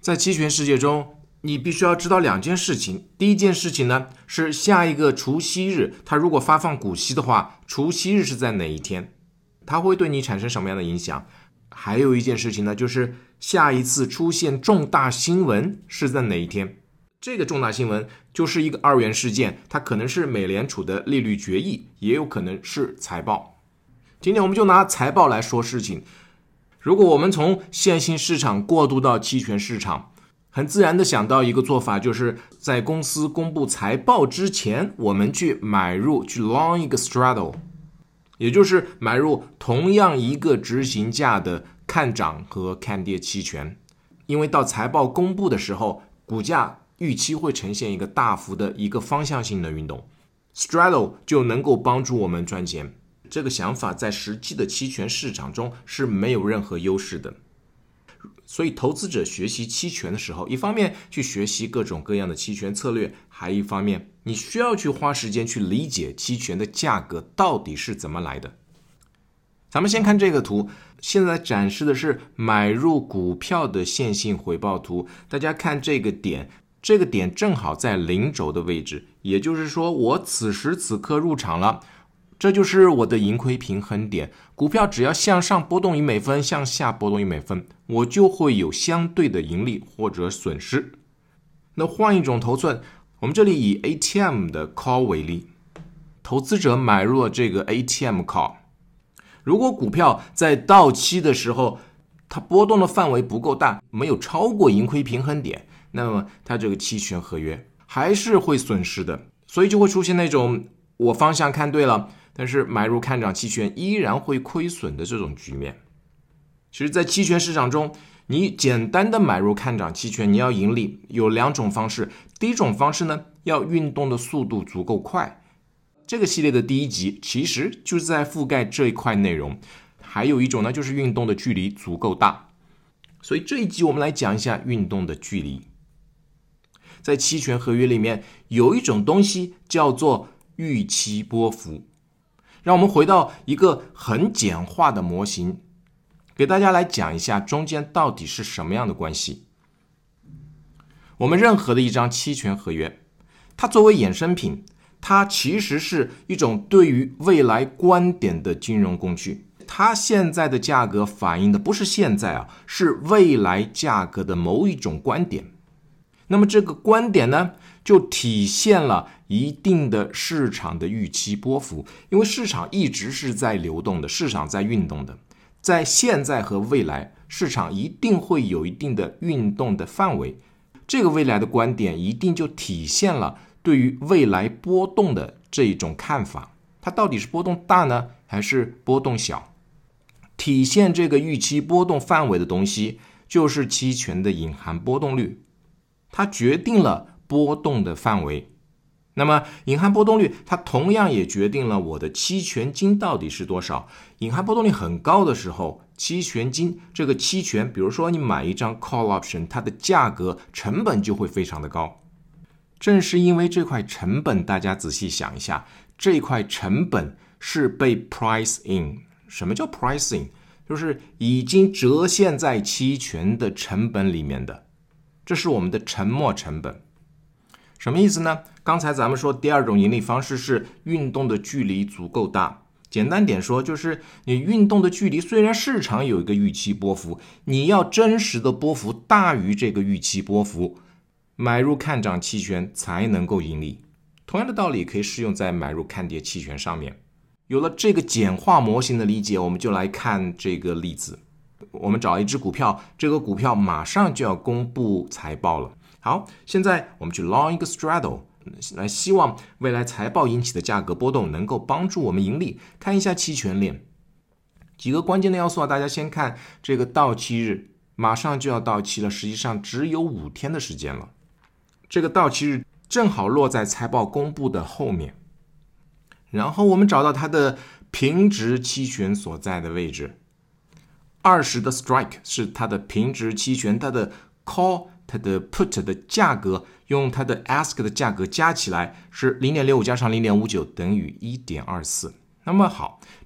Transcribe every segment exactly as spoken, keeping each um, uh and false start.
在期权世界中，你必须要知道两件事情。第一件事情呢，是下一个除息日，它如果发放股息的话，除息日是在哪一天？它会对你产生什么样的影响？还有一件事情呢，就是下一次出现重大新闻是在哪一天？这个重大新闻就是一个二元事件，它可能是美联储的利率决议，也有可能是财报。今天我们就拿财报来说事情。如果我们从现行市场过渡到期权市场，很自然的想到一个做法，就是在公司公布财报之前，我们去买入，去 long 一个 straddle， 也就是买入同样一个执行价的看涨和看跌期权。因为到财报公布的时候，股价预期会呈现一个大幅的一个方向性的运动， straddle 就能够帮助我们赚钱。这个想法在实际的期权市场中是没有任何优势的。所以投资者学习期权的时候，一方面去学习各种各样的期权策略，还一方面你需要去花时间去理解期权的价格到底是怎么来的。咱们先看这个图，现在展示的是买入股票的线性回报图。大家看这个点，这个点正好在零轴的位置，也就是说我此时此刻入场了，这就是我的盈亏平衡点。股票只要向上波动一美分，向下波动一美分，我就会有相对的盈利或者损失。那换一种头寸，我们这里以 A T M 的 call 为例，投资者买入了这个 A T M call， 如果股票在到期的时候，它波动的范围不够大，没有超过盈亏平衡点，那么它这个期权合约还是会损失的，所以就会出现那种我方向看对了，但是买入看涨期权依然会亏损的这种局面。其实在期权市场中，你简单的买入看涨期权，你要盈利有两种方式。第一种方式呢，要运动的速度足够快。这个系列的第一集其实就是在覆盖这一块内容。还有一种呢，就是运动的距离足够大。所以这一集我们来讲一下运动的距离。在期权合约里面有一种东西叫做预期波幅。让我们回到一个很简化的模型，给大家来讲一下中间到底是什么样的关系。我们任何的一张期权合约，它作为衍生品，它其实是一种对于未来观点的金融工具。它现在的价格反映的不是现在啊，是未来价格的某一种观点。那么这个观点呢，就体现了一定的市场的预期波幅，因为市场一直是在流动的，市场在运动的，在现在和未来，市场一定会有一定的运动的范围。这个未来的观点一定就体现了对于未来波动的这一种看法，它到底是波动大呢，还是波动小？体现这个预期波动范围的东西，就是期权的隐含波动率。它决定了波动的范围。那么隐含波动率它同样也决定了我的期权金到底是多少。隐含波动率很高的时候，期权金这个期权，比如说你买一张 call option， 它的价格成本就会非常的高。正是因为这块成本，大家仔细想一下，这块成本是被 price in。 什么叫 price in？ 就是已经折现在期权的成本里面的，这是我们的沉没成本。什么意思呢？刚才咱们说第二种盈利方式是运动的距离足够大。简单点说，就是你运动的距离，虽然市场有一个预期波幅，你要真实的波幅大于这个预期波幅，买入看涨期权才能够盈利。同样的道理可以适用在买入看跌期权上面。有了这个简化模型的理解，我们就来看这个例子。我们找一只股票，这个股票马上就要公布财报了。好，现在我们去 long 一个 straddle， 来希望未来财报引起的价格波动能够帮助我们盈利。看一下期权链，几个关键的要素啊，大家先看这个到期日，马上就要到期了，实际上只有五天的时间了。这个到期日正好落在财报公布的后面。然后我们找到它的平值期权所在的位置，二十的 strike 是它的平值期权，它的 call 它的 put 的价格用它的 ask 的价格加起来是 零点六五 加上 零点五九 等于 一点二四。 那么好，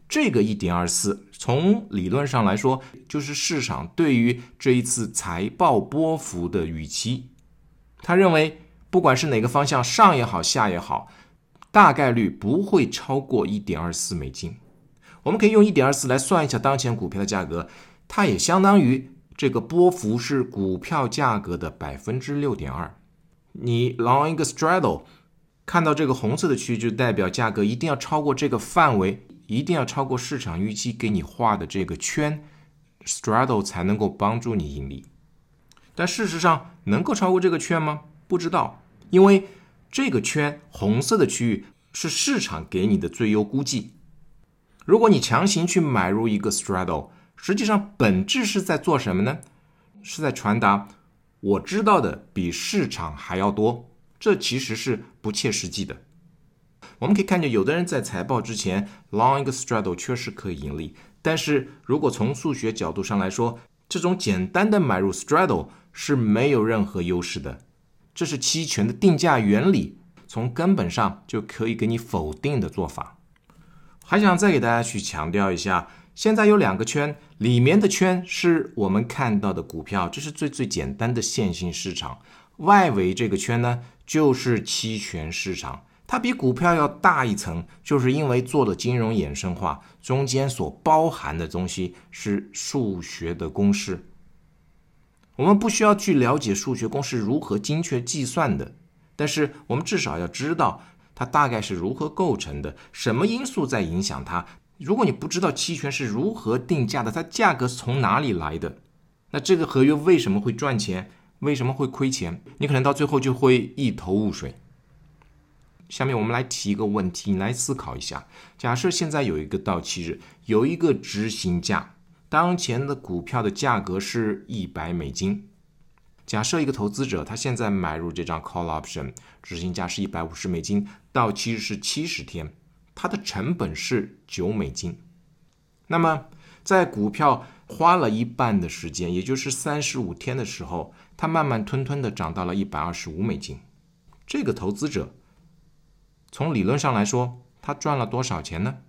这个 一点二四 从理论上来说，就是市场对于这一次财报波幅的预期。他认为不管是哪个方向，上也好下也好，大概率不会超过 一点二四 美金。我们可以用 一点二四 来算一下当前股票的价格，它也相当于这个波幅是股票价格的 百分之六点二。 你 long 一个 straddle， 看到这个红色的区域，就代表价格一定要超过这个范围，一定要超过市场预期给你画的这个圈， straddle 才能够帮助你盈利。但事实上能够超过这个圈吗？不知道，因为这个圈红色的区域是市场给你的最优估计。如果你强行去买入一个 straddle， 实际上本质是在做什么呢？是在传达我知道的比市场还要多，这其实是不切实际的。我们可以看见有的人在财报之前 long 一个 straddle 确实可以盈利，但是如果从数学角度上来说，这种简单的买入 straddle 是没有任何优势的。这是期权的定价原理，从根本上就可以给你否定的做法。还想再给大家去强调一下，现在有两个圈，里面的圈是我们看到的股票，这是最最简单的线性市场。外围这个圈呢，就是期权市场，它比股票要大一层，就是因为做了金融衍生化，中间所包含的东西是数学的公式。我们不需要去了解数学公式如何精确计算的，但是我们至少要知道它大概是如何构成的，什么因素在影响它。如果你不知道期权是如何定价的，它价格是从哪里来的，那这个合约为什么会赚钱，为什么会亏钱，你可能到最后就会一头雾水。下面我们来提一个问题，你来思考一下。假设现在有一个到期日，有一个执行价，当前的股票的价格是一百美金。假设一个投资者他现在买入这张 call option， 执行价是一百五十美金，到期日是七十天，它的成本是九美金。那么在股票花了一半的时间，也就是三十五天的时候，它慢慢吞吞的涨到了一百二十五美金。这个投资者从理论上来说，他赚了多少钱呢？